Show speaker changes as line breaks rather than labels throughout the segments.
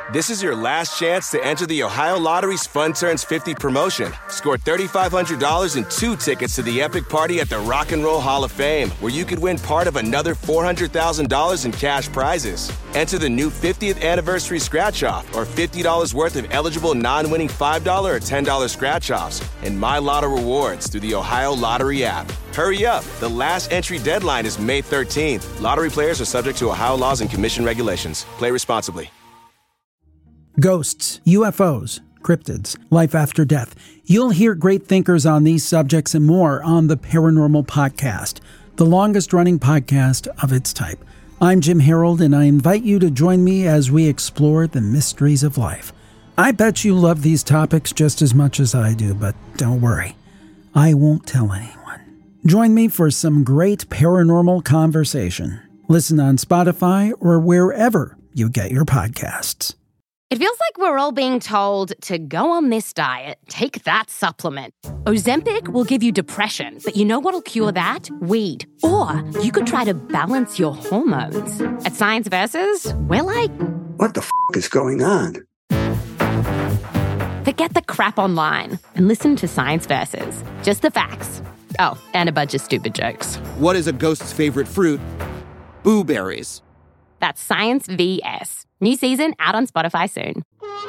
This is your last chance to enter the Ohio Lottery's Fun Turns 50 promotion. Score $3,500 and 2 tickets to the epic party at the Rock and Roll Hall of Fame, where you could win part of another $400,000 in cash prizes. Enter the new 50th anniversary scratch-off or $50 worth of eligible non-winning $5 or $10 scratch-offs and My Lotto rewards through the Ohio Lottery app. Hurry up. The last entry deadline is May 13th. Lottery players are subject to Ohio laws and commission regulations. Play responsibly.
Ghosts, UFOs, cryptids, life after death. You'll hear great thinkers on these subjects and more on the Paranormal Podcast, the longest-running podcast of its type. I'm Jim Harold, and I invite you to join me as we explore the mysteries of life. I bet you love these topics just as much as I do, but don't worry. I won't tell anyone. Join me for some great paranormal conversation. Listen on Spotify or wherever you get your podcasts.
It feels like we're all being told to go on this diet, take that supplement. Ozempic will give you depression, but you know what'll cure that? Weed. Or you could try to balance your hormones. At Science Versus, we're like,
what the f*** is going on?
Forget the crap online and listen to Science Versus. Just the facts. Oh, and a bunch of stupid jokes.
What is a ghost's favorite fruit? Blueberries.
That's Science VS. New season out on Spotify soon.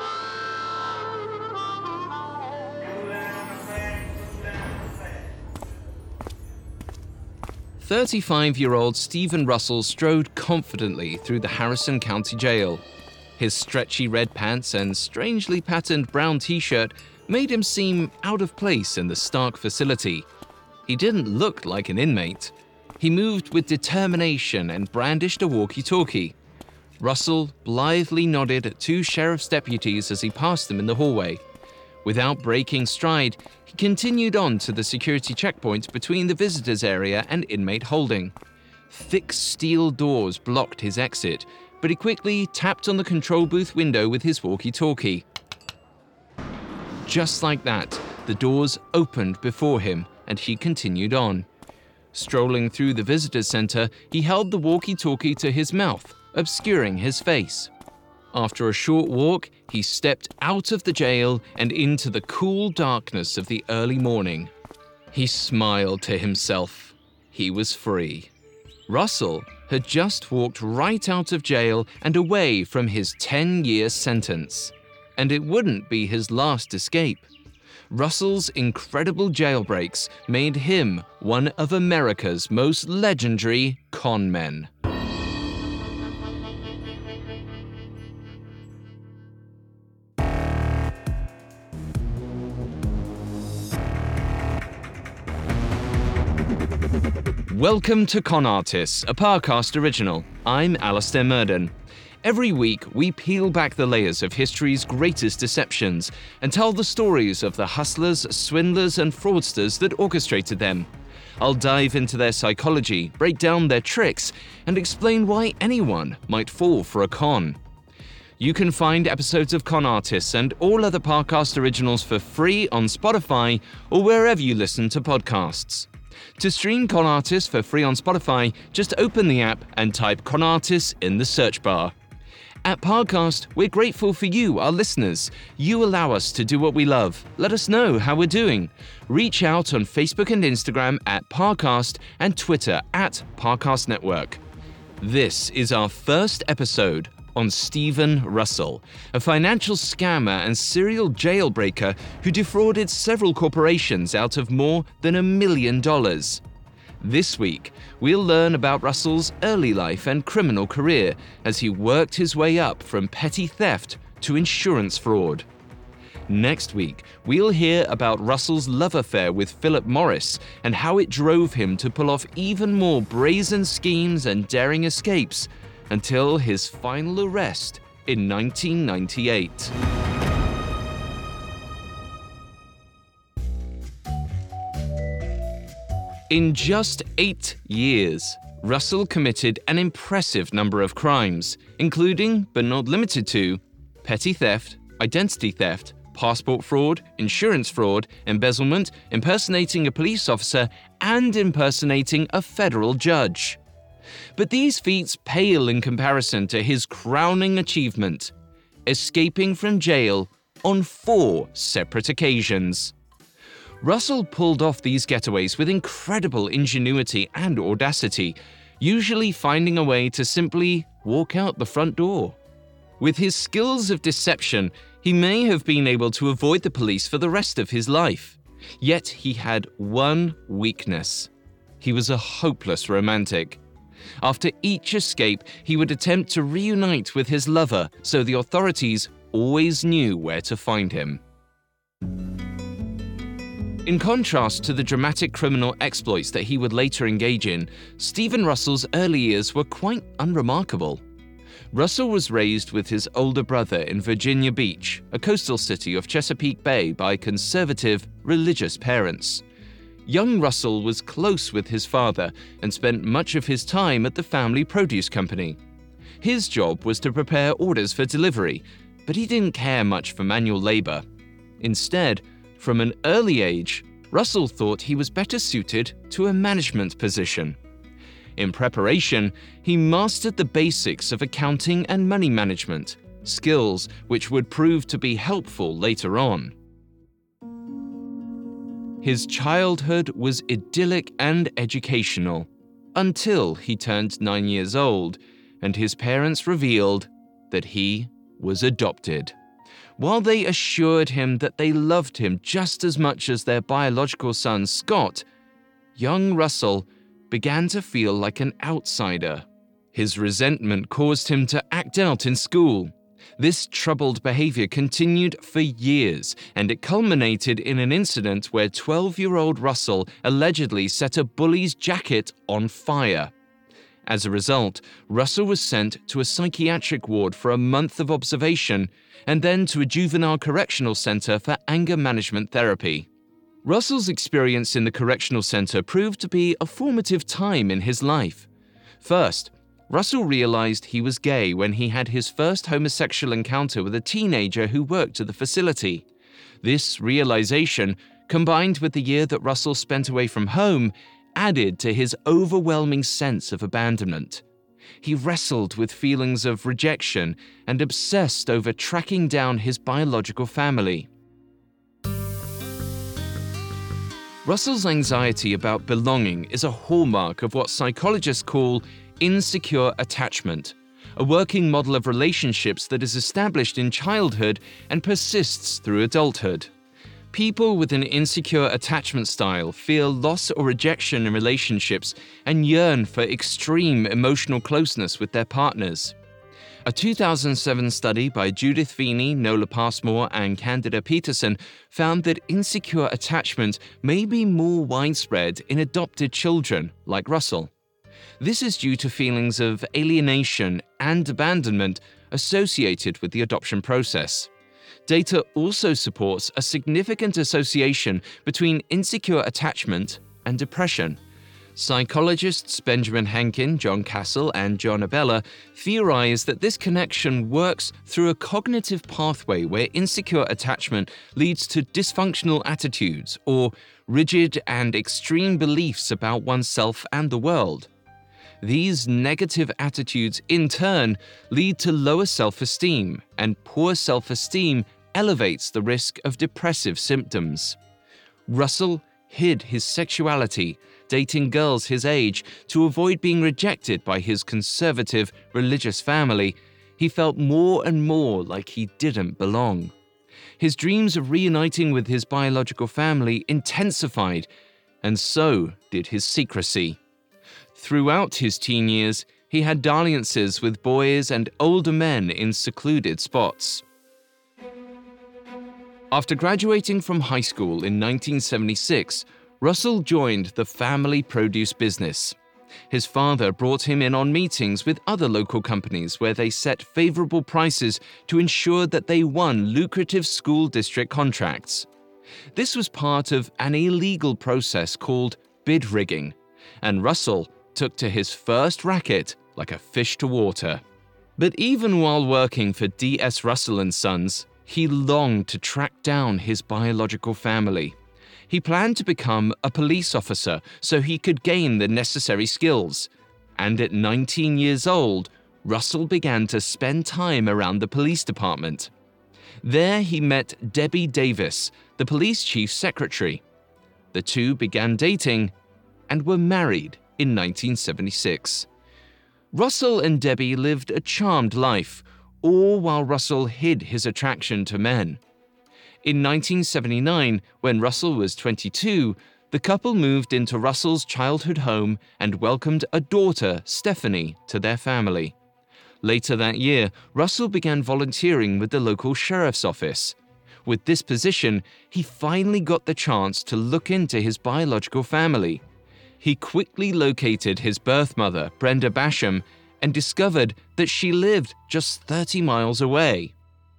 "35-year-old Stephen Russell strode confidently through the Harrison County Jail. His stretchy red pants and strangely patterned brown t-shirt made him seem out of place in the stark facility. He didn't look like an inmate. He moved with determination and brandished a walkie-talkie. Russell blithely nodded at 2 sheriff's deputies as he passed them in the hallway. Without breaking stride, he continued on to the security checkpoint between the visitors area and inmate holding. Thick steel doors blocked his exit, but he quickly tapped on the control booth window with his walkie-talkie. Just like that, the doors opened before him, and he continued on. Strolling through the visitor center, he held the walkie-talkie to his mouth, obscuring his face. After a short walk, he stepped out of the jail and into the cool darkness of the early morning. He smiled to himself. He was free. Russell had just walked right out of jail and away from his 10-year sentence. And it wouldn't be his last escape. Russell's incredible jailbreaks made him one of America's most legendary con men. Welcome to Con Artists, a Parcast original. I'm Alistair Murden. Every week, we peel back the layers of history's greatest deceptions and tell the stories of the hustlers, swindlers, and fraudsters that orchestrated them. I'll dive into their psychology, break down their tricks, and explain why anyone might fall for a con. You can find episodes of Con Artists and all other Parcast originals for free on Spotify or wherever you listen to podcasts. To stream Con Artists for free on Spotify, just open the app and type Con Artists in the search bar. At Parcast, we're grateful for you, our listeners. You allow us to do what we love. Let us know how we're doing. Reach out on Facebook and Instagram at Parcast and Twitter at Parcast Network. This is our first episode on Stephen Russell, a financial scammer and serial jailbreaker who defrauded several corporations out of more than $1 million. This week, we'll learn about Russell's early life and criminal career as he worked his way up from petty theft to insurance fraud. Next week, we'll hear about Russell's love affair with Philip Morris and how it drove him to pull off even more brazen schemes and daring escapes until his final arrest in 1998. In just 8 years, Russell committed an impressive number of crimes, including, but not limited to, petty theft, identity theft, passport fraud, insurance fraud, embezzlement, impersonating a police officer, and impersonating a federal judge. But these feats pale in comparison to his crowning achievement, escaping from jail on 4 separate occasions. Russell pulled off these getaways with incredible ingenuity and audacity, usually finding a way to simply walk out the front door. With his skills of deception, he may have been able to avoid the police for the rest of his life. Yet he had one weakness. He was a hopeless romantic. After each escape, he would attempt to reunite with his lover, so the authorities always knew where to find him. In contrast to the dramatic criminal exploits that he would later engage in, Stephen Russell's early years were quite unremarkable. Russell was raised with his older brother in Virginia Beach, a coastal city of Chesapeake Bay, by conservative, religious parents. Young Russell was close with his father and spent much of his time at the family produce company. His job was to prepare orders for delivery, but he didn't care much for manual labor. Instead, from an early age, Russell thought he was better suited to a management position. In preparation, he mastered the basics of accounting and money management, skills which would prove to be helpful later on. His childhood was idyllic and educational, until he turned 9 years old and his parents revealed that he was adopted. While they assured him that they loved him just as much as their biological son Scott, young Russell began to feel like an outsider. His resentment caused him to act out in school. This troubled behavior continued for years, and it culminated in an incident where 12-year-old Russell allegedly set a bully's jacket on fire. As a result, Russell was sent to a psychiatric ward for a month of observation and then to a juvenile correctional center for anger management therapy. Russell's experience in the correctional center proved to be a formative time in his life. First, Russell realized he was gay when he had his first homosexual encounter with a teenager who worked at the facility. This realization, combined with the year that Russell spent away from home, added to his overwhelming sense of abandonment. He wrestled with feelings of rejection and obsessed over tracking down his biological family. Russell's anxiety about belonging is a hallmark of what psychologists call insecure attachment, a working model of relationships that is established in childhood and persists through adulthood. People with an insecure attachment style feel loss or rejection in relationships and yearn for extreme emotional closeness with their partners. A 2007 study by Judith Feeney, Nola Passmore, and Candida Peterson found that insecure attachment may be more widespread in adopted children like Russell. This is due to feelings of alienation and abandonment associated with the adoption process. Data also supports a significant association between insecure attachment and depression. Psychologists Benjamin Henkin, John Castle, and John Abella theorize that this connection works through a cognitive pathway where insecure attachment leads to dysfunctional attitudes or rigid and extreme beliefs about oneself and the world. These negative attitudes, in turn, lead to lower self-esteem, and poor self-esteem elevates the risk of depressive symptoms. Russell hid his sexuality, dating girls his age, to avoid being rejected by his conservative, religious family. He felt more and more like he didn't belong. His dreams of reuniting with his biological family intensified, and so did his secrecy. Throughout his teen years, he had dalliances with boys and older men in secluded spots. After graduating from high school in 1976, Russell joined the family produce business. His father brought him in on meetings with other local companies where they set favorable prices to ensure that they won lucrative school district contracts. This was part of an illegal process called bid rigging, and Russell took to his first racket like a fish to water. But even while working for D.S. Russell & Sons, he longed to track down his biological family. He planned to become a police officer so he could gain the necessary skills. And at 19 years old, Russell began to spend time around the police department. There he met Debbie Davis, the police chief's secretary. The two began dating and were married in 1976. Russell and Debbie lived a charmed life, all while Russell hid his attraction to men. In 1979, when Russell was 22, the couple moved into Russell's childhood home and welcomed a daughter, Stephanie, to their family. Later that year, Russell began volunteering with the local sheriff's office. With this position, he finally got the chance to look into his biological family. He quickly located his birth mother, Brenda Basham, and discovered that she lived just 30 miles away.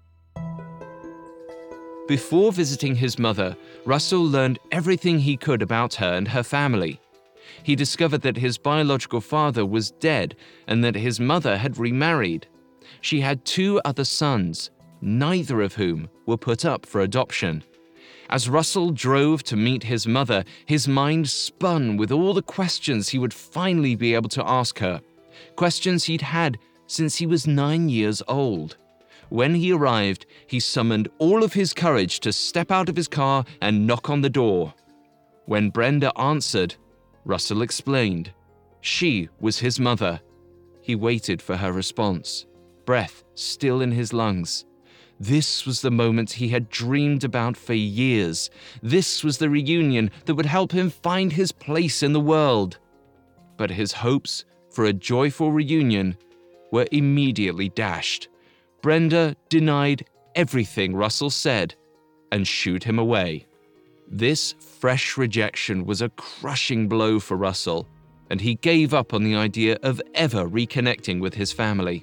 Before visiting his mother, Russell learned everything he could about her and her family. He discovered that his biological father was dead and that his mother had remarried. She had 2 other sons, neither of whom were put up for adoption. As Russell drove to meet his mother, his mind spun with all the questions he would finally be able to ask her. Questions he'd had since he was 9 years old. When he arrived, he summoned all of his courage to step out of his car and knock on the door. When Brenda answered, Russell explained. She was his mother. He waited for her response, breath still in his lungs. This was the moment he had dreamed about for years. This was the reunion that would help him find his place in the world. But his hopes for a joyful reunion were immediately dashed. Brenda denied everything Russell said and shooed him away. This fresh rejection was a crushing blow for Russell, and he gave up on the idea of ever reconnecting with his family.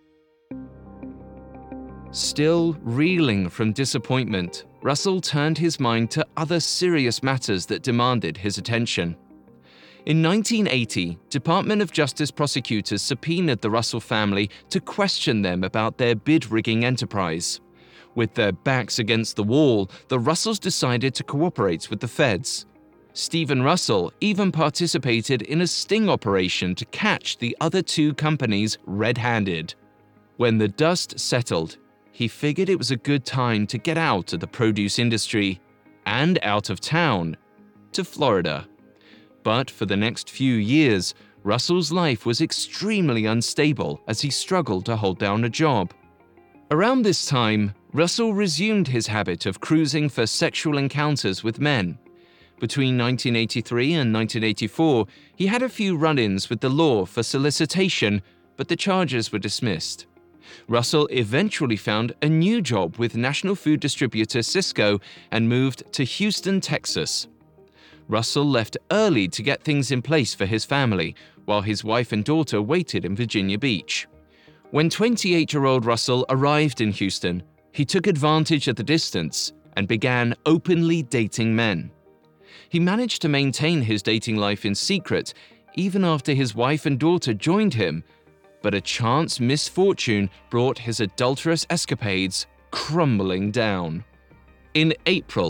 Still reeling from disappointment, Russell turned his mind to other serious matters that demanded his attention. In 1980, Department of Justice prosecutors subpoenaed the Russell family to question them about their bid-rigging enterprise. With their backs against the wall, the Russells decided to cooperate with the feds. Stephen Russell even participated in a sting operation to catch the other 2 companies red-handed. When the dust settled, he figured it was a good time to get out of the produce industry and out of town to Florida. But for the next few years, Russell's life was extremely unstable as he struggled to hold down a job. Around this time, Russell resumed his habit of cruising for sexual encounters with men. Between 1983 and 1984, he had a few run-ins with the law for solicitation, but the charges were dismissed. Russell eventually found a new job with national food distributor Sysco and moved to Houston, Texas. Russell left early to get things in place for his family, while his wife and daughter waited in Virginia Beach. When 28-year-old Russell arrived in Houston, he took advantage of the distance and began openly dating men. He managed to maintain his dating life in secret, even after his wife and daughter joined him, but a chance misfortune brought his adulterous escapades crumbling down. In April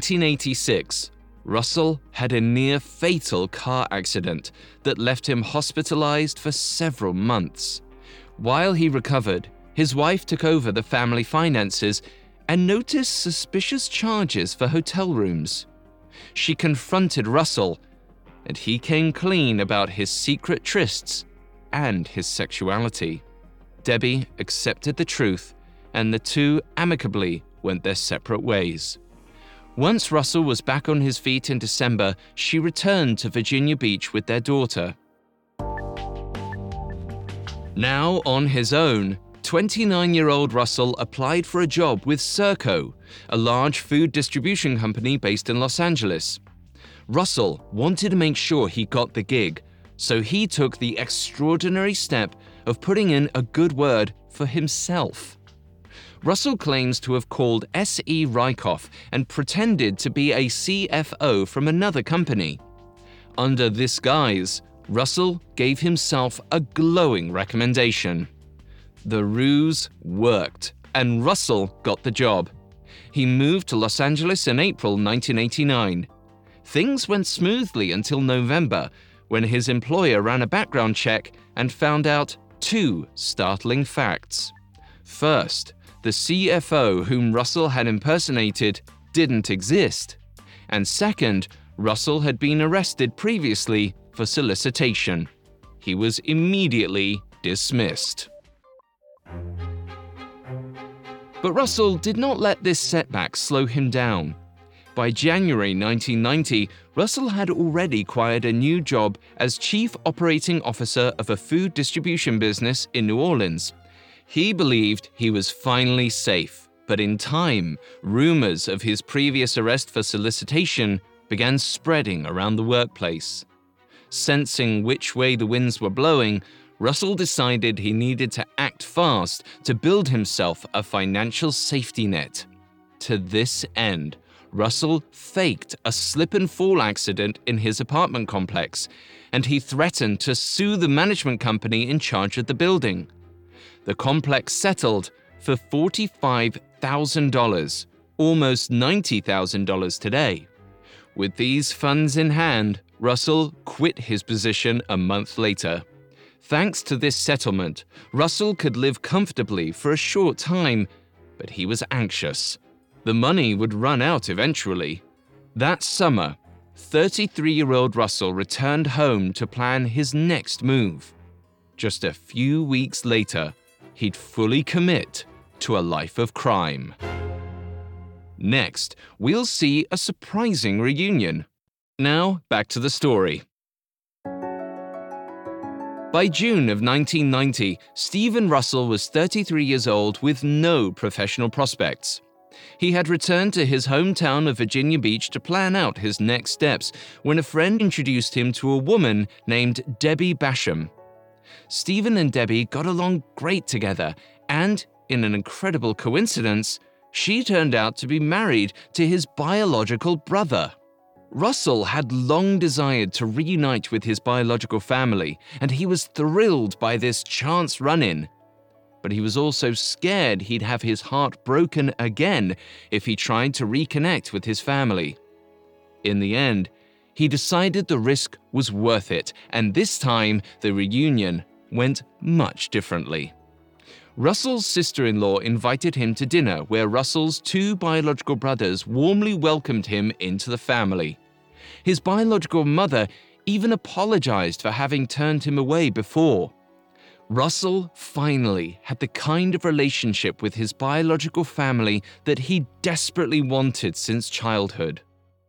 1986, Russell had a near-fatal car accident that left him hospitalized for several months. While he recovered, his wife took over the family finances and noticed suspicious charges for hotel rooms. She confronted Russell, and he came clean about his secret trysts and his sexuality. Debbie accepted the truth, and the 2 amicably went their separate ways. Once Russell was back on his feet in December, she returned to Virginia Beach with their daughter. Now on his own, 29-year-old Russell applied for a job with Serco, a large food distribution company based in Los Angeles. Russell wanted to make sure he got the gig, so he took the extraordinary step of putting in a good word for himself. Russell claims to have called S.E. Rykoff and pretended to be a CFO from another company. Under this guise, Russell gave himself a glowing recommendation. The ruse worked, and Russell got the job. He moved to Los Angeles in April 1989. Things went smoothly until November, when his employer ran a background check and found out two startling facts. First, the CFO whom Russell had impersonated didn't exist. And second, Russell had been arrested previously for solicitation. He was immediately dismissed. But Russell did not let this setback slow him down. By January 1990, Russell had already acquired a new job as Chief Operating Officer of a food distribution business in New Orleans. He believed he was finally safe, but in time, rumors of his previous arrest for solicitation began spreading around the workplace. Sensing which way the winds were blowing, Russell decided he needed to act fast to build himself a financial safety net. To this end, Russell faked a slip-and-fall accident in his apartment complex, and he threatened to sue the management company in charge of the building. The complex settled for $45,000, almost $90,000 today. With these funds in hand, Russell quit his position a month later. Thanks to this settlement, Russell could live comfortably for a short time, but he was anxious. The money would run out eventually. That summer, 33-year-old Russell returned home to plan his next move. Just a few weeks later, he'd fully commit to a life of crime. Next, we'll see a surprising reunion. Now, back to the story. By June of 1990, Stephen Russell was 33 years old with no professional prospects. He had returned to his hometown of Virginia Beach to plan out his next steps when a friend introduced him to a woman named Debbie Basham. Stephen and Debbie got along great together, and, in an incredible coincidence, she turned out to be married to his biological brother. Russell had long desired to reunite with his biological family, and he was thrilled by this chance run-in. But he was also scared he'd have his heart broken again if he tried to reconnect with his family. In the end, he decided the risk was worth it, and this time the reunion went much differently. Russell's sister-in-law invited him to dinner where Russell's two biological brothers warmly welcomed him into the family. His biological mother even apologized for having turned him away before. Russell finally had the kind of relationship with his biological family that he desperately wanted since childhood.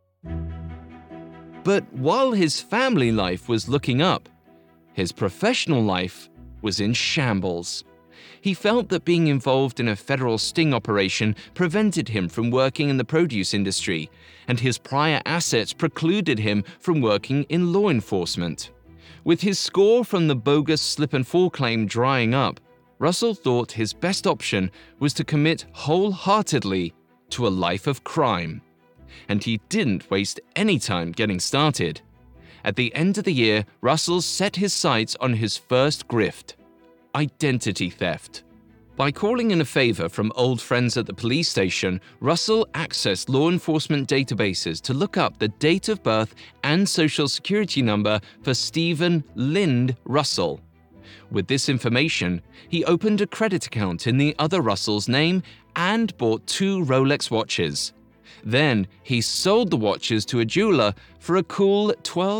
But while his family life was looking up, his professional life was in shambles. He felt that being involved in a federal sting operation prevented him from working in the produce industry, and his prior assets precluded him from working in law enforcement. With his score from the bogus slip-and-fall claim drying up, Russell thought his best option was to commit wholeheartedly to a life of crime. And he didn't waste any time getting started. At the end of the year, Russell set his sights on his first grift: identity theft. By calling in a favor from old friends at the police station, Russell accessed law enforcement databases to look up the date of birth and social security number for Stephen Lind Russell. With this information, he opened a credit account in the other Russell's name and bought 2 Rolex watches. Then he sold the watches to a jeweler for a cool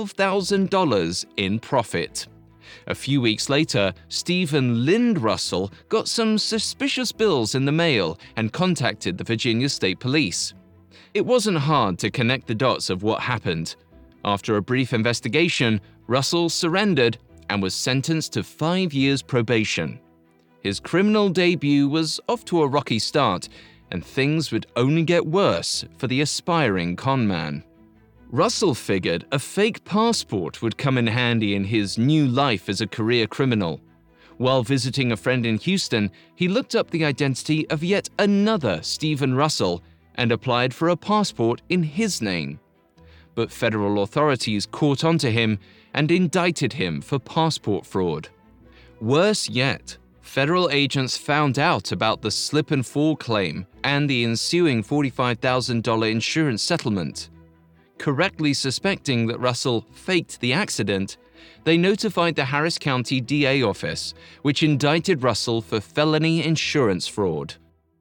$12,000 in profit. A few weeks later, Stephen Lind Russell got some suspicious bills in the mail and contacted the Virginia State Police. It wasn't hard to connect the dots of what happened. After a brief investigation, Russell surrendered and was sentenced to 5 years probation. His criminal debut was off to a rocky start, and things would only get worse for the aspiring conman. Russell figured a fake passport would come in handy in his new life as a career criminal. While visiting a friend in Houston, he looked up the identity of yet another Stephen Russell and applied for a passport in his name. But federal authorities caught on to him and indicted him for passport fraud. Worse yet, federal agents found out about the slip-and-fall claim and the ensuing $45,000 insurance settlement. Correctly suspecting that Russell faked the accident, They notified the Harris County DA office, which indicted Russell for felony insurance fraud.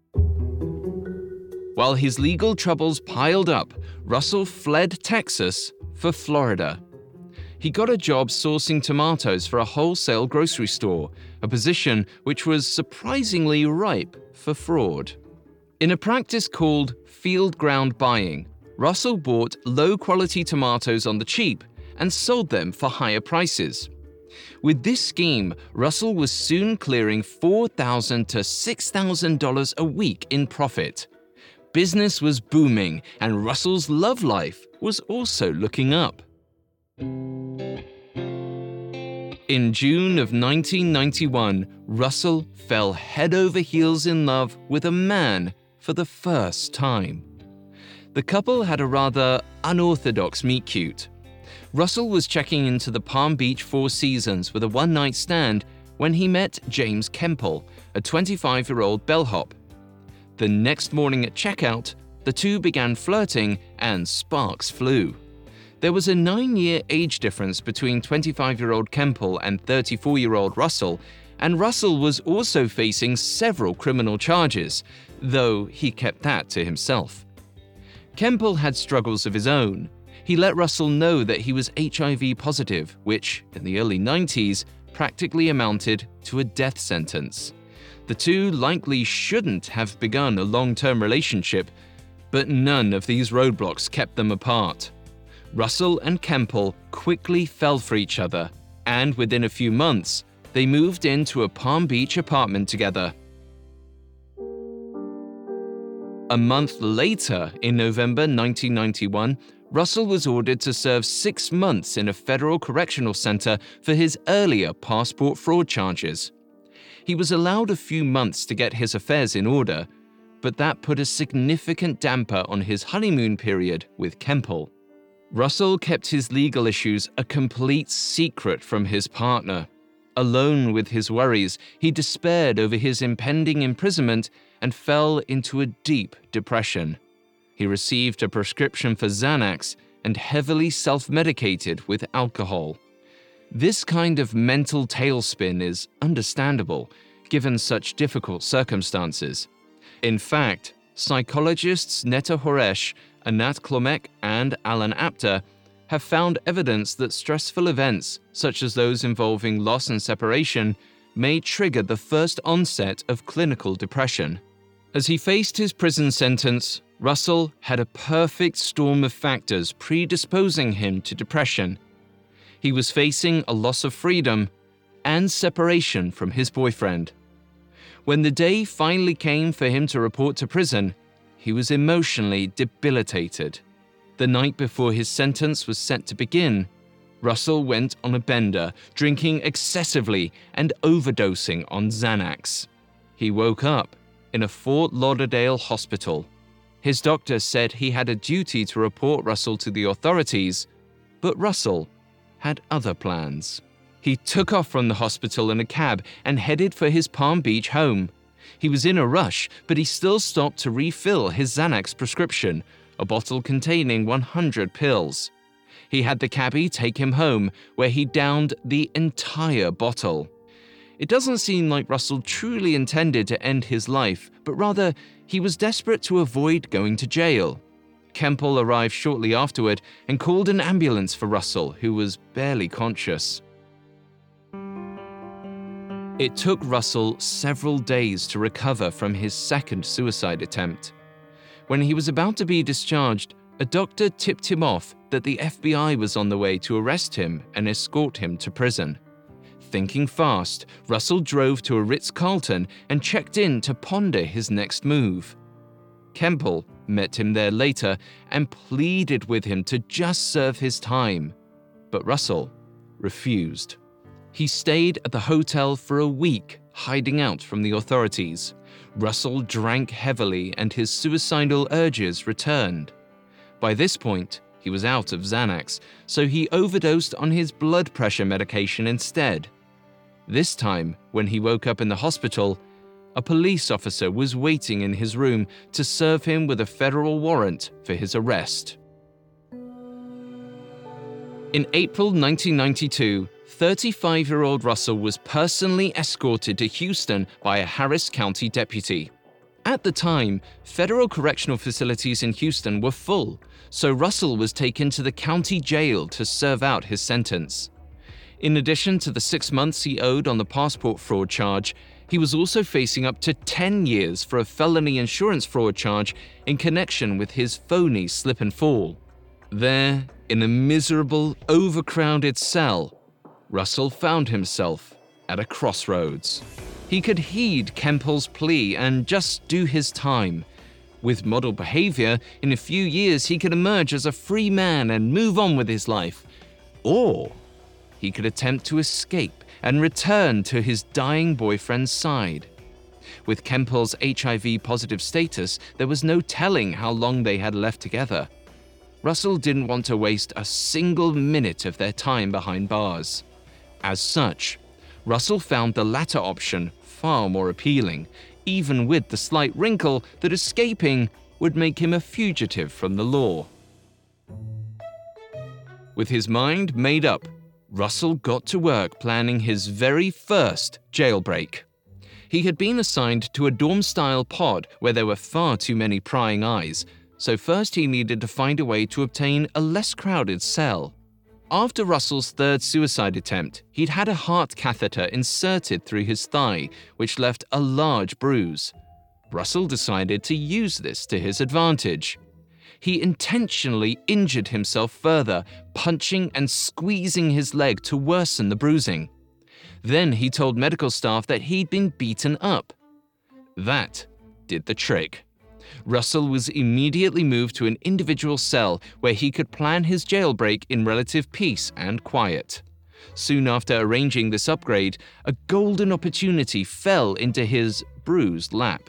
While his legal troubles piled up, Russell fled Texas for Florida. He got a job sourcing tomatoes for a wholesale grocery store, a position which was surprisingly ripe for fraud. In a practice called field ground buying, Russell bought low-quality tomatoes on the cheap and sold them for higher prices. With this scheme, Russell was soon clearing $4,000 to $6,000 a week in profit. Business was booming, and Russell's love life was also looking up. In June of 1991, Russell fell head over heels in love with a man for the first time. The couple had a rather unorthodox meet-cute. Russell was checking into the Palm Beach Four Seasons with a one-night stand when he met James Kemple, a 25-year-old bellhop. The next morning at checkout, the two began flirting and sparks flew. There was a 9-year age difference between 25-year-old Kemple and 34-year-old Russell, and Russell was also facing several criminal charges, though he kept that to himself. Kemple had struggles of his own. He let Russell know that he was HIV positive, which, in the early 90s, practically amounted to a death sentence. The two likely shouldn't have begun a long-term relationship, but none of these roadblocks kept them apart. Russell and Kemple quickly fell for each other, and within a few months, they moved into a Palm Beach apartment together. A month later, in November 1991, Russell was ordered to serve 6 months in a federal correctional center for his earlier passport fraud charges. He was allowed a few months to get his affairs in order, but that put a significant damper on his honeymoon period with Kemple. Russell kept his legal issues a complete secret from his partner. Alone with his worries, he despaired over his impending imprisonment and fell into a deep depression. He received a prescription for Xanax and heavily self-medicated with alcohol. This kind of mental tailspin is understandable, given such difficult circumstances. In fact, psychologists Netta Horesh, Anat Klomek, and Alan Apter have found evidence that stressful events, such as those involving loss and separation, may trigger the first onset of clinical depression. As he faced his prison sentence, Russell had a perfect storm of factors predisposing him to depression. He was facing a loss of freedom and separation from his boyfriend. When the day finally came for him to report to prison, he was emotionally debilitated. The night before his sentence was set to begin, Russell went on a bender, drinking excessively and overdosing on Xanax. He woke up in a Fort Lauderdale hospital. His doctor said he had a duty to report Russell to the authorities, but Russell had other plans. He took off from the hospital in a cab and headed for his Palm Beach home. He was in a rush, but he still stopped to refill his Xanax prescription, a bottle containing 100 pills. He had the cabbie take him home, where he downed the entire bottle. It doesn't seem like Russell truly intended to end his life, but rather he was desperate to avoid going to jail. Kemple arrived shortly afterward and called an ambulance for Russell, who was barely conscious. It took Russell several days to recover from his second suicide attempt. When he was about to be discharged, a doctor tipped him off that the FBI was on the way to arrest him and escort him to prison. Thinking fast, Russell drove to a Ritz-Carlton and checked in to ponder his next move. Kemple met him there later and pleaded with him to just serve his time, but Russell refused. He stayed at the hotel for a week, hiding out from the authorities. Russell drank heavily and his suicidal urges returned. By this point, he was out of Xanax, so he overdosed on his blood pressure medication instead. This time, when he woke up in the hospital, a police officer was waiting in his room to serve him with a federal warrant for his arrest. In April 1992, 35-year-old Russell was personally escorted to Houston by a Harris County deputy. At the time, federal correctional facilities in Houston were full, so Russell was taken to the county jail to serve out his sentence. In addition to the 6 months he owed on the passport fraud charge, he was also facing up to 10 years for a felony insurance fraud charge in connection with his phony slip and fall. There, in a miserable, overcrowded cell, Russell found himself at a crossroads. He could heed Kempel's plea and just do his time. With model behavior, in a few years he could emerge as a free man and move on with his life. Or he could attempt to escape and return to his dying boyfriend's side. With Kempel's HIV-positive status, there was no telling how long they had left together. Russell didn't want to waste a single minute of their time behind bars. As such, Russell found the latter option far more appealing, even with the slight wrinkle that escaping would make him a fugitive from the law. With his mind made up, Russell got to work planning his very first jailbreak. He had been assigned to a dorm-style pod where there were far too many prying eyes, so first he needed to find a way to obtain a less crowded cell. After Russell's third suicide attempt, he'd had a heart catheter inserted through his thigh, which left a large bruise. Russell decided to use this to his advantage. He intentionally injured himself further, punching and squeezing his leg to worsen the bruising. Then he told medical staff that he'd been beaten up. That did the trick. Russell was immediately moved to an individual cell where he could plan his jailbreak in relative peace and quiet. Soon after arranging this upgrade, a golden opportunity fell into his bruised lap.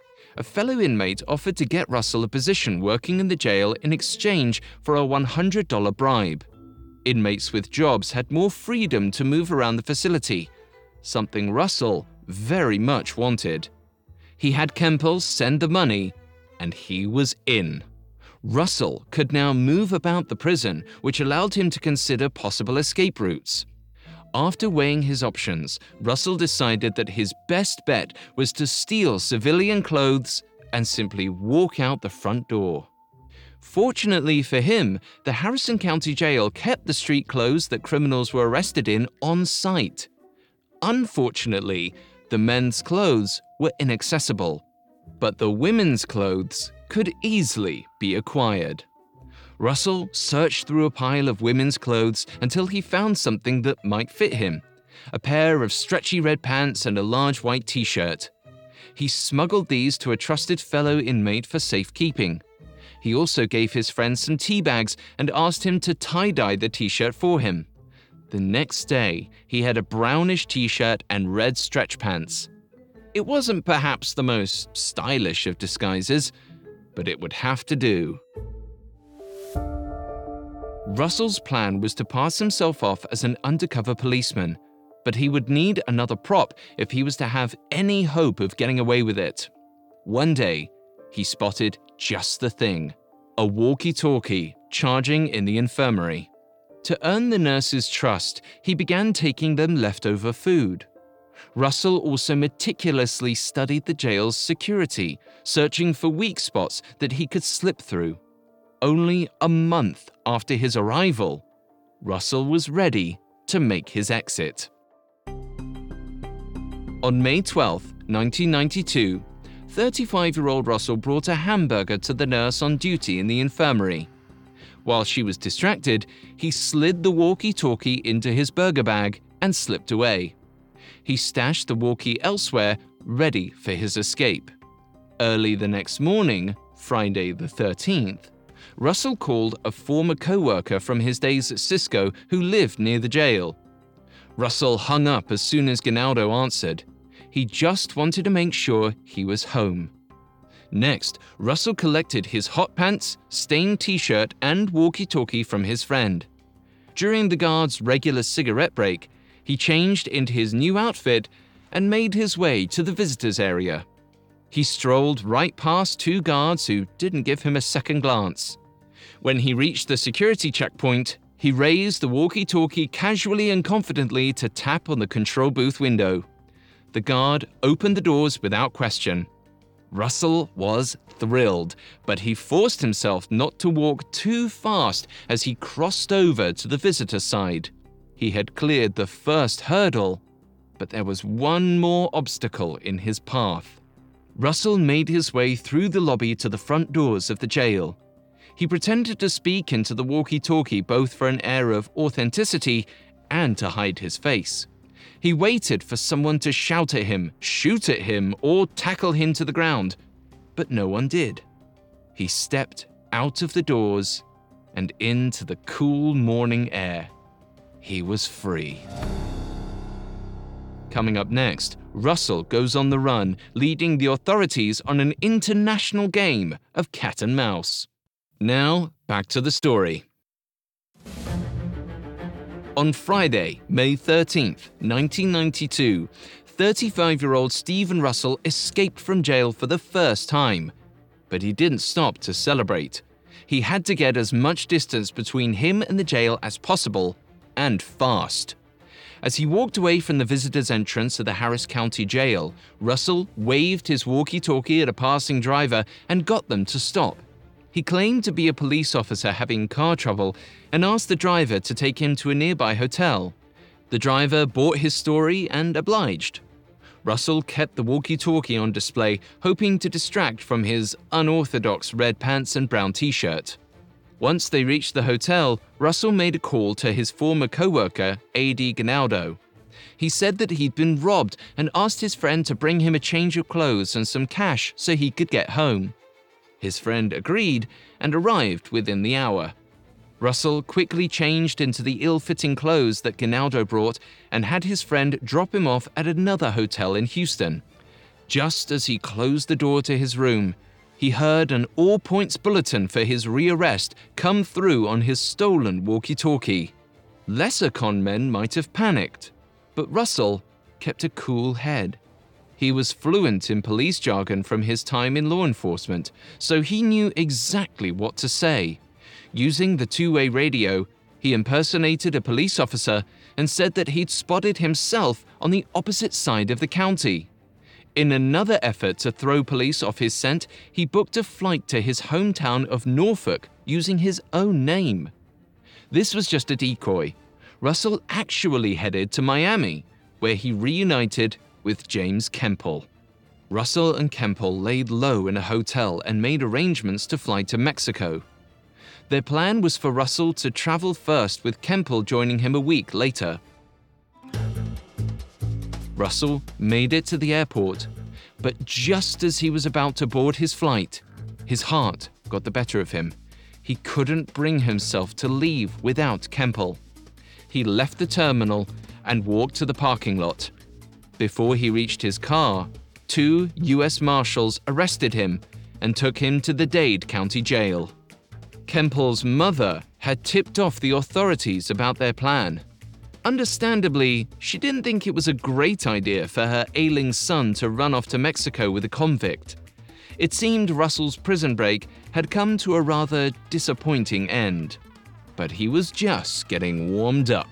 A fellow inmate offered to get Russell a position working in the jail in exchange for a $100 bribe. Inmates with jobs had more freedom to move around the facility, something Russell very much wanted. He had Kempel send the money, and he was in. Russell could now move about the prison, which allowed him to consider possible escape routes. After weighing his options, Russell decided that his best bet was to steal civilian clothes and simply walk out the front door. Fortunately for him, the Harrison County Jail kept the street clothes that criminals were arrested in on site. Unfortunately, the men's clothes were inaccessible, but the women's clothes could easily be acquired. Russell searched through a pile of women's clothes until he found something that might fit him, a pair of stretchy red pants and a large white t-shirt. He smuggled these to a trusted fellow inmate for safekeeping. He also gave his friend some tea bags and asked him to tie-dye the t-shirt for him. The next day, he had a brownish t-shirt and red stretch pants. It wasn't perhaps the most stylish of disguises, but it would have to do. Russell's plan was to pass himself off as an undercover policeman, but he would need another prop if he was to have any hope of getting away with it. One day, he spotted just the thing, a walkie-talkie charging in the infirmary. To earn the nurses' trust, he began taking them leftover food. Russell also meticulously studied the jail's security, searching for weak spots that he could slip through. Only a month after his arrival, Russell was ready to make his exit. On May 12, 1992, 35-year-old Russell brought a hamburger to the nurse on duty in the infirmary. While she was distracted, he slid the walkie-talkie into his burger bag and slipped away. He stashed the walkie elsewhere, ready for his escape. Early the next morning, Friday the 13th, Russell called a former co-worker from his days at Cisco who lived near the jail. Russell hung up as soon as Ginaldo answered. He just wanted to make sure he was home. Next, Russell collected his hot pants, stained t-shirt, and walkie-talkie from his friend. During the guard's regular cigarette break, he changed into his new outfit and made his way to the visitors area. He strolled right past two guards who didn't give him a second glance. When he reached the security checkpoint, He raised the walkie-talkie casually and confidently to tap on the control booth window. The guard opened the doors without question. Russell was thrilled, but he forced himself not to walk too fast as he crossed over to the visitor side. He had cleared the first hurdle, but there was one more obstacle in his path. Russell made his way through the lobby to the front doors of the jail. He pretended to speak into the walkie-talkie both for an air of authenticity and to hide his face. He waited for someone to shout at him, shoot at him, or tackle him to the ground, but no one did. He stepped out of the doors and into the cool morning air. He was free. Coming up next, Russell goes on the run, leading the authorities on an international game of cat and mouse. Now, back to the story. On Friday, May 13th, 1992, 35-year-old Stephen Russell escaped from jail for the first time. But he didn't stop to celebrate. He had to get as much distance between him and the jail as possible, and fast. As he walked away from the visitor's entrance of the Harris County Jail, Russell waved his walkie-talkie at a passing driver and got them to stop. He claimed to be a police officer having car trouble and asked the driver to take him to a nearby hotel. The driver bought his story and obliged. Russell kept the walkie-talkie on display, hoping to distract from his unorthodox red pants and brown t-shirt. Once they reached the hotel, Russell made a call to his former co-worker, A.D. Ginaldo. He said that he'd been robbed and asked his friend to bring him a change of clothes and some cash so he could get home. His friend agreed and arrived within the hour. Russell quickly changed into the ill-fitting clothes that Ginaldo brought and had his friend drop him off at another hotel in Houston. Just as he closed the door to his room, he heard an all-points bulletin for his rearrest come through on his stolen walkie-talkie. Lesser con men might have panicked, but Russell kept a cool head. He was fluent in police jargon from his time in law enforcement, so he knew exactly what to say. Using the two-way radio, he impersonated a police officer and said that he'd spotted himself on the opposite side of the county. In another effort to throw police off his scent, he booked a flight to his hometown of Norfolk using his own name. This was just a decoy. Russell actually headed to Miami, where he reunited with James Kemple. Russell and Kemple laid low in a hotel and made arrangements to fly to Mexico. Their plan was for Russell to travel first, with Kemple joining him a week later. Russell made it to the airport, but just as he was about to board his flight, his heart got the better of him. He couldn't bring himself to leave without Kemple. He left the terminal and walked to the parking lot. Before he reached his car, 2 U.S. Marshals arrested him and took him to the Dade County Jail. Kemple's mother had tipped off the authorities about their plan. Understandably, she didn't think it was a great idea for her ailing son to run off to Mexico with a convict. It seemed Russell's prison break had come to a rather disappointing end, but he was just getting warmed up.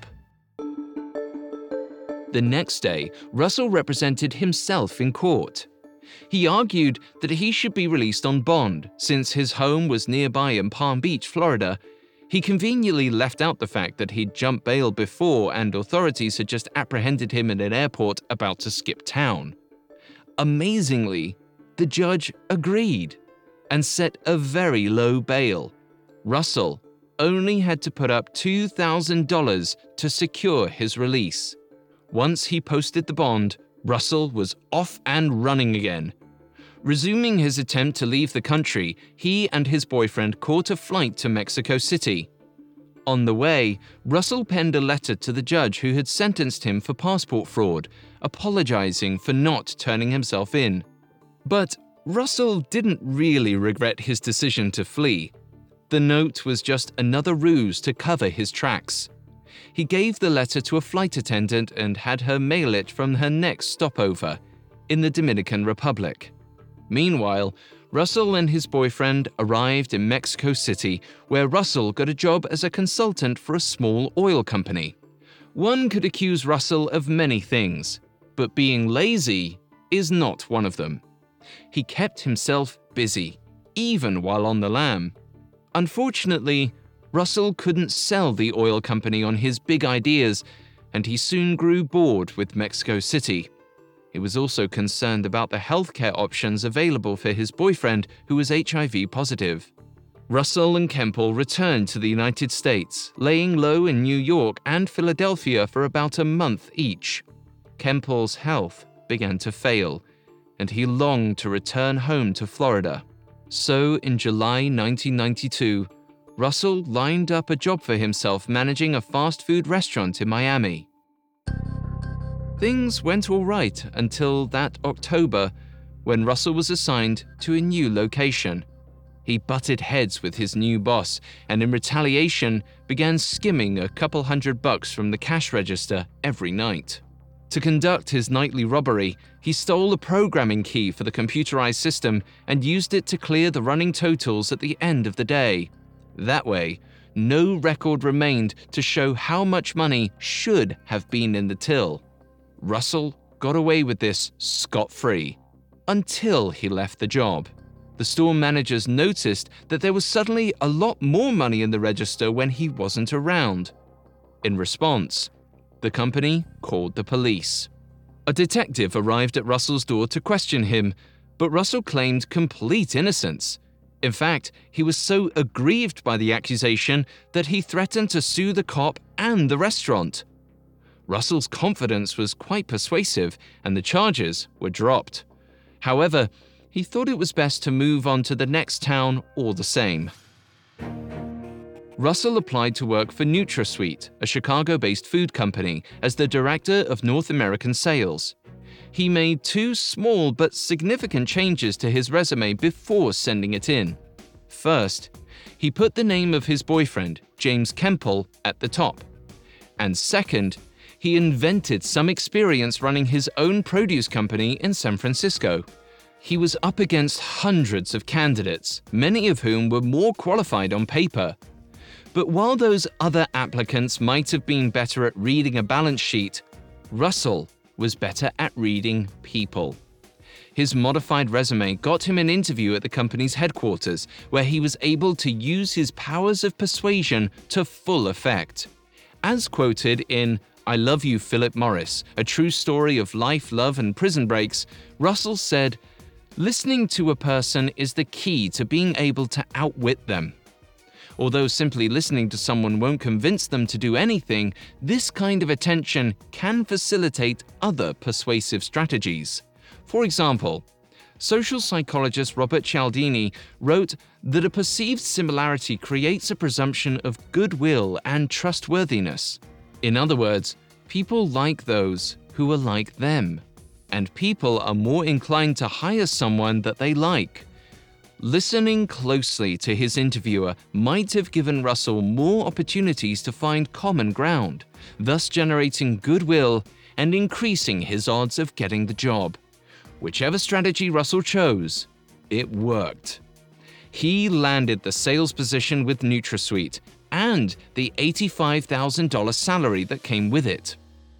The next day, Russell represented himself in court. He argued that he should be released on bond, since his home was nearby in Palm Beach, Florida. He conveniently left out the fact that he'd jumped bail before and authorities had just apprehended him at an airport about to skip town. Amazingly, the judge agreed and set a very low bail. Russell only had to put up $2,000 to secure his release. Once he posted the bond, Russell was off and running again. Resuming his attempt to leave the country, he and his boyfriend caught a flight to Mexico City. On the way, Russell penned a letter to the judge who had sentenced him for passport fraud, apologizing for not turning himself in. But Russell didn't really regret his decision to flee. The note was just another ruse to cover his tracks. He gave the letter to a flight attendant and had her mail it from her next stopover, in the Dominican Republic. Meanwhile, Russell and his boyfriend arrived in Mexico City, where Russell got a job as a consultant for a small oil company. One could accuse Russell of many things, but being lazy is not one of them. He kept himself busy, even while on the lam. Unfortunately, Russell couldn't sell the oil company on his big ideas, and he soon grew bored with Mexico City. He was also concerned about the healthcare options available for his boyfriend, who was HIV positive. Russell and Kempel returned to the United States, laying low in New York and Philadelphia for about a month each. Kempel's health began to fail, and he longed to return home to Florida. So, in July 1992, Russell lined up a job for himself managing a fast food restaurant in Miami. Things went all right until that October, when Russell was assigned to a new location. He butted heads with his new boss, and in retaliation began skimming a couple $100 from the cash register every night. To conduct his nightly robbery, he stole a programming key for the computerized system and used it to clear the running totals at the end of the day. That way, no record remained to show how much money should have been in the till. Russell got away with this scot-free, until he left the job. The store managers noticed that there was suddenly a lot more money in the register when he wasn't around. In response, the company called the police. A detective arrived at Russell's door to question him, but Russell claimed complete innocence. In fact, he was so aggrieved by the accusation that he threatened to sue the cop and the restaurant. Russell's confidence was quite persuasive, and the charges were dropped. However, he thought it was best to move on to the next town all the same. Russell applied to work for NutraSweet, a Chicago-based food company, as the director of North American sales. He made 2 small but significant changes to his resume before sending it in. First, he put the name of his boyfriend, James Kempel, at the top. And second, he invented some experience running his own produce company in San Francisco. He was up against hundreds of candidates, many of whom were more qualified on paper. But while those other applicants might have been better at reading a balance sheet, Russell was better at reading people. His modified resume got him an interview at the company's headquarters, where he was able to use his powers of persuasion to full effect. As quoted in I Love You, Philip Morris, a true story of life, love, and prison breaks, Russell said, "Listening to a person is the key to being able to outwit them. Although simply listening to someone won't convince them to do anything, this kind of attention can facilitate other persuasive strategies. For example, social psychologist Robert Cialdini wrote that a perceived similarity creates a presumption of goodwill and trustworthiness. In other words, people like those who are like them, and people are more inclined to hire someone that they like." Listening closely to his interviewer might have given Russell more opportunities to find common ground, thus generating goodwill and increasing his odds of getting the job. Whichever strategy Russell chose, it worked. He landed the sales position with NutraSweet and the $85,000 salary that came with it.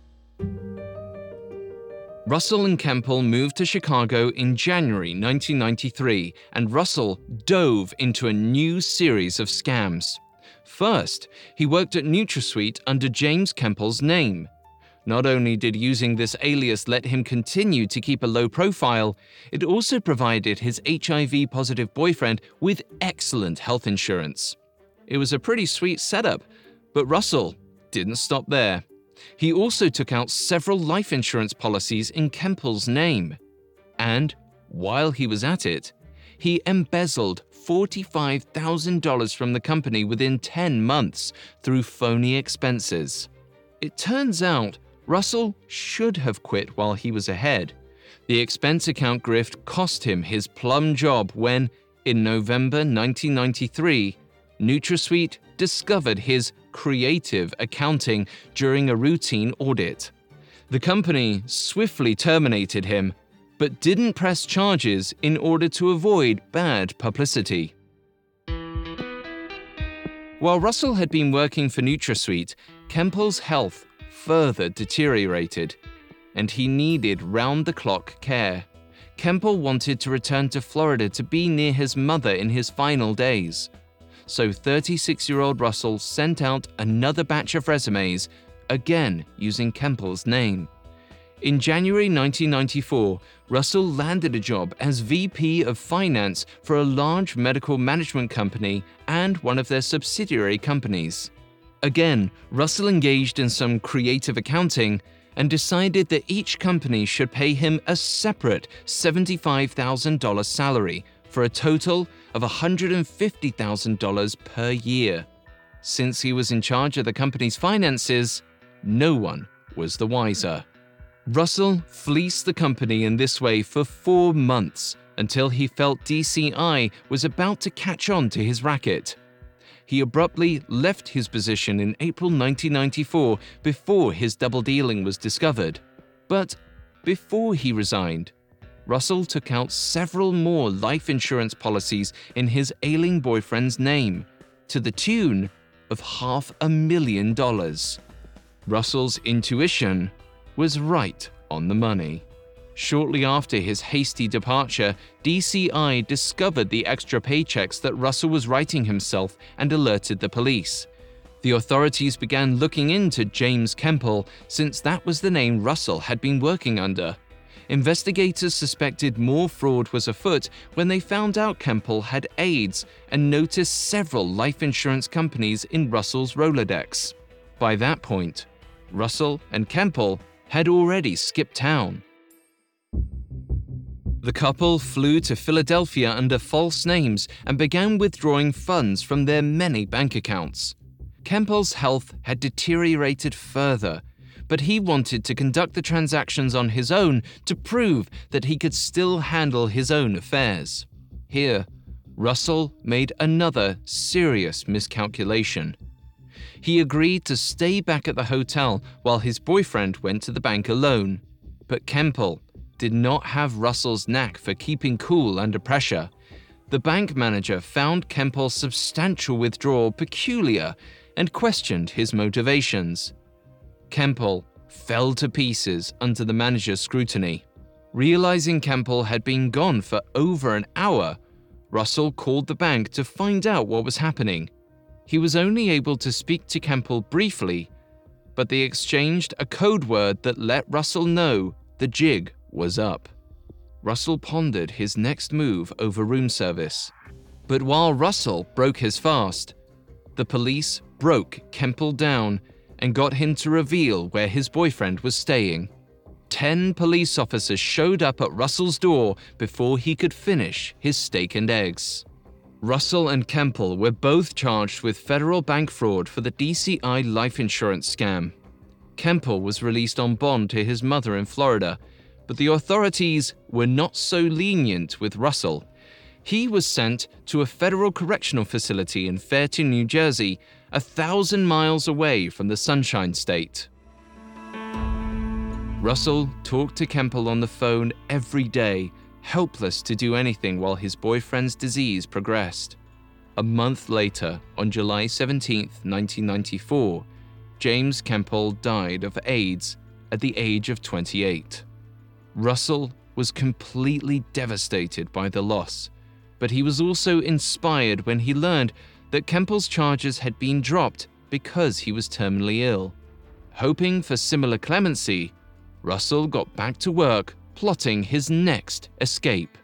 Russell and Kempel moved to Chicago in January 1993, and Russell dove into a new series of scams. First, he worked at NutraSweet under James Kempel's name. Not only did using this alias let him continue to keep a low profile, it also provided his HIV-positive boyfriend with excellent health insurance. It was a pretty sweet setup, but Russell didn't stop there. He also took out several life insurance policies in Kempel's name. And, while he was at it, he embezzled $45,000 from the company within 10 months through phony expenses. It turns out Russell should have quit while he was ahead. The expense account grift cost him his plum job when, in November 1993, NutraSweet discovered his creative accounting during a routine audit. The company swiftly terminated him, but didn't press charges in order to avoid bad publicity. While Russell had been working for NutraSweet, Kempel's health further deteriorated, and he needed round-the-clock care. Kempel wanted to return to Florida to be near his mother in his final days. So 36-year-old Russell sent out another batch of resumes, again using Kempel's name. In January 1994, Russell landed a job as VP of Finance for a large medical management company and one of their subsidiary companies. Again, Russell engaged in some creative accounting and decided that each company should pay him a separate $75,000 salary for a total of $150,000 per year. Since he was in charge of the company's finances, no one was the wiser. Russell fleeced the company in this way for 4 months until he felt DCI was about to catch on to his racket. He abruptly left his position in April 1994 before his double dealing was discovered. But before he resigned, Russell took out several more life insurance policies in his ailing boyfriend's name, to the tune of $500,000. Russell's intuition was right on the money. Shortly after his hasty departure, DCI discovered the extra paychecks that Russell was writing himself and alerted the police. The authorities began looking into James Kempel, since that was the name Russell had been working under. Investigators suspected more fraud was afoot when they found out Kempel had AIDS and noticed several life insurance companies in Russell's Rolodex. By that point, Russell and Kempel had already skipped town. The couple flew to Philadelphia under false names and began withdrawing funds from their many bank accounts. Kempel's health had deteriorated further, but he wanted to conduct the transactions on his own to prove that he could still handle his own affairs. Here, Russell made another serious miscalculation. He agreed to stay back at the hotel while his boyfriend went to the bank alone. But Kempel did not have Russell's knack for keeping cool under pressure. The bank manager found Kempel's substantial withdrawal peculiar and questioned his motivations. Kempel fell to pieces under the manager's scrutiny. Realizing Kempel had been gone for over an hour, Russell called the bank to find out what was happening. He was only able to speak to Kempel briefly, but they exchanged a code word that let Russell know the jig was up. Russell pondered his next move over room service. But while Russell broke his fast, the police broke Kempel down and got him to reveal where his boyfriend was staying. 10 police officers showed up at Russell's door before he could finish his steak and eggs. Russell and Kempel were both charged with federal bank fraud for the DCI life insurance scam. Kempel was released on bond to his mother in Florida, but the authorities were not so lenient with Russell. He was sent to a federal correctional facility in Fairton, New Jersey, 1,000 miles away from the Sunshine State. Russell talked to Kempel on the phone every day, helpless to do anything while his boyfriend's disease progressed. A month later, on July 17, 1994, James Kempel died of AIDS at the age of 28. Russell was completely devastated by the loss, but he was also inspired when he learned that Kempel's charges had been dropped because he was terminally ill. Hoping for similar clemency, Russell got back to work plotting his next escape.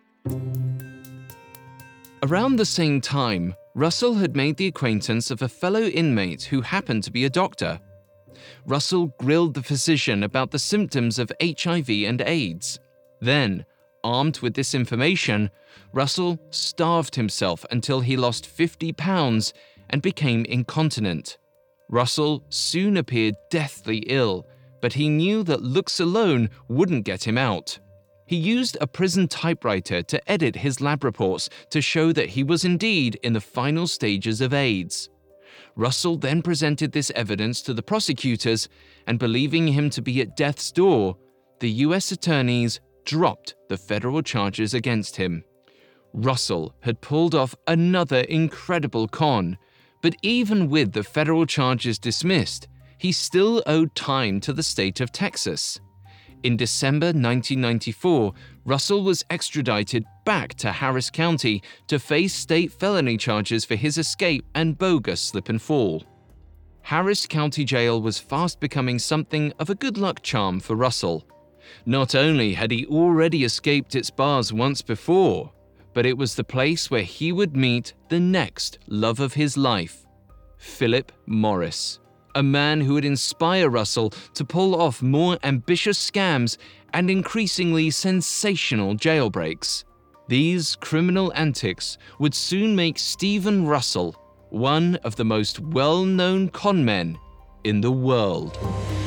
Around the same time, Russell had made the acquaintance of a fellow inmate who happened to be a doctor. Russell grilled the physician about the symptoms of HIV and AIDS. Then, armed with this information, Russell starved himself until he lost 50 pounds and became incontinent. Russell soon appeared deathly ill, but he knew that looks alone wouldn't get him out. He used a prison typewriter to edit his lab reports to show that he was indeed in the final stages of AIDS. Russell then presented this evidence to the prosecutors, and believing him to be at death's door, the U.S. attorneys dropped the federal charges against him. Russell had pulled off another incredible con, but even with the federal charges dismissed, he still owed time to the state of Texas. In December 1994, Russell was extradited back to Harris County to face state felony charges for his escape and bogus slip and fall. Harris County Jail was fast becoming something of a good luck charm for Russell. Not only had he already escaped its bars once before, but it was the place where he would meet the next love of his life, Philip Morris, a man who would inspire Russell to pull off more ambitious scams and increasingly sensational jailbreaks. These criminal antics would soon make Stephen Russell one of the most well-known con men in the world.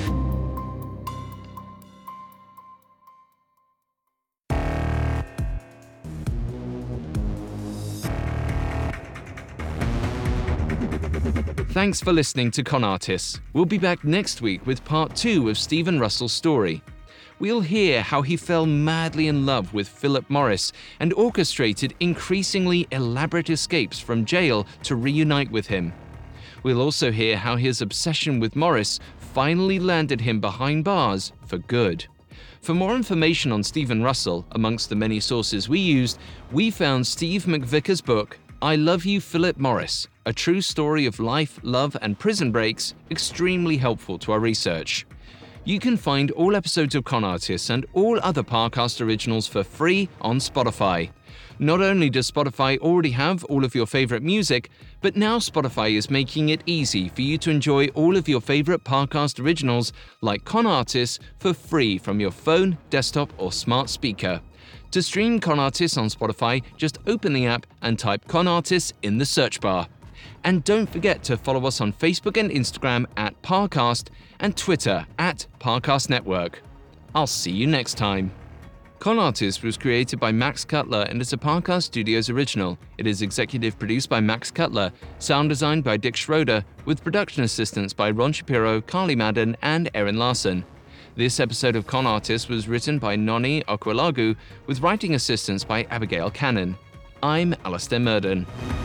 Thanks for listening to Con Artists. We'll be back next week with part 2 of Stephen Russell's story. We'll hear how he fell madly in love with Philip Morris and orchestrated increasingly elaborate escapes from jail to reunite with him. We'll also hear how his obsession with Morris finally landed him behind bars for good. For more information on Stephen Russell, amongst the many sources we used, we found Steve McVicker's book, I Love You, Philip Morris, a true story of life, love, and prison breaks, extremely helpful to our research. You can find all episodes of Con Artists and all other Parcast originals for free on Spotify. Not only does Spotify already have all of your favorite music, but now Spotify is making it easy for you to enjoy all of your favorite Parcast originals like Con Artists for free from your phone, desktop, or smart speaker. To stream Con Artists on Spotify, just open the app and type Con Artists in the search bar. And don't forget to follow us on Facebook and Instagram at Parcast and Twitter at Parcast Network. I'll see you next time. Con Artists was created by Max Cutler and is a Parcast Studios original. It is executive produced by Max Cutler, sound designed by Dick Schroeder, with production assistance by Ron Shapiro, Carly Madden, and Erin Larson. This episode of Con Artists was written by Noni Okwalagu, with writing assistance by Abigail Cannon. I'm Alastair Murden.